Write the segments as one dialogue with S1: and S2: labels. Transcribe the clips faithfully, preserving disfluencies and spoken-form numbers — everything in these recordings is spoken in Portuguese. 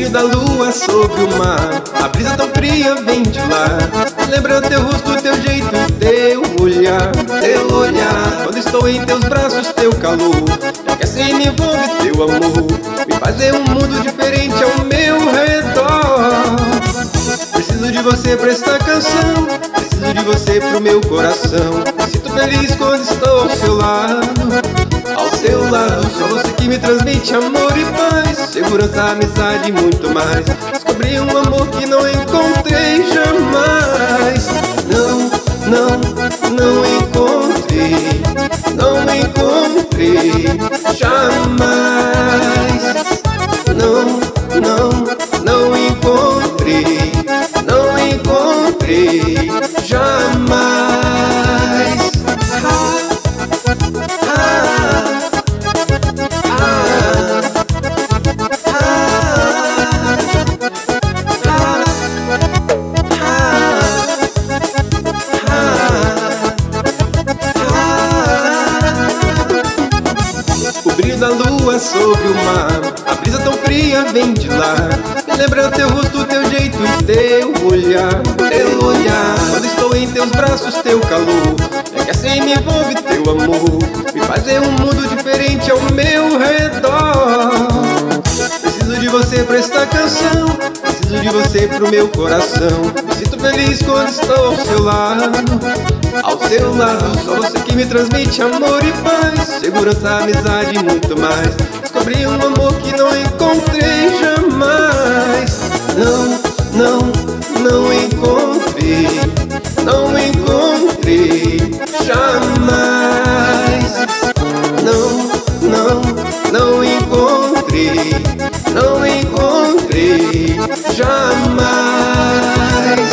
S1: brilho da lua sobre o mar, a brisa tão fria vem de lá. Lembra teu rosto, teu jeito, teu olhar, teu olhar. Quando estou em teus braços, teu calor aquece e me envolve, teu amor me faz ver um mundo diferente ao meu redor. Preciso de você pra esta canção, preciso de você pro meu coração. Me sinto feliz quando estou ao seu lado, ao seu lado. Só você que me transmite amor e paz, segurança, amizade e muito mais. Descobri um amor que não encontrei jamais. Não, não, não encontrei, não encontrei jamais. Não, não, não encontrei, não encontrei jamais. Ah, ah, o brilho da lua sobre o mar, a brisa tão fria vem de lá. Me lembra teu rosto, teu jeito e teu olhar, teu olhar. Quando estou em teus braços, teu calor aquece e me envolve, teu amor me faz ver um mundo diferente ao meu redor. Preciso de você pra esta canção, preciso de você pro meu coração. Me sinto feliz quando estou ao seu lado, ao seu lado. Só você que me transmite amor e paz, segurança, amizade e muito mais. Descobri um amor que não encontrei jamais. Não, não, não encontrei, não encontrei jamais. Não, não, não encontrei, não encontrei jamais.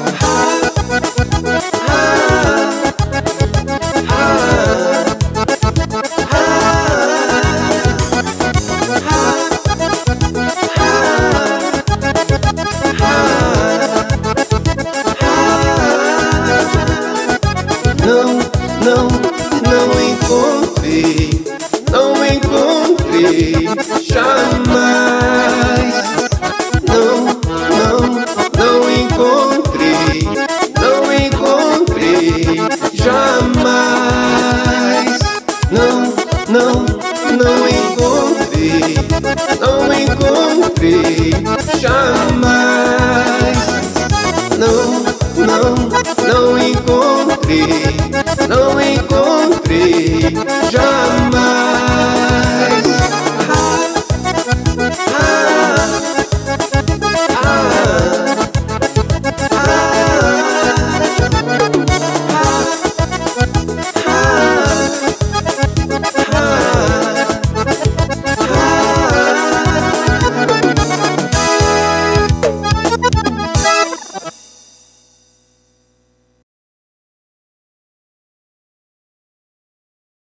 S1: Não, não, não encontrei, não encontrei jamais. Não, não, não encontrei, não encontrei jamais. Não, não, não encontrei, não encontrei jamais. Não, não, não encontrei, não encontrei jamais.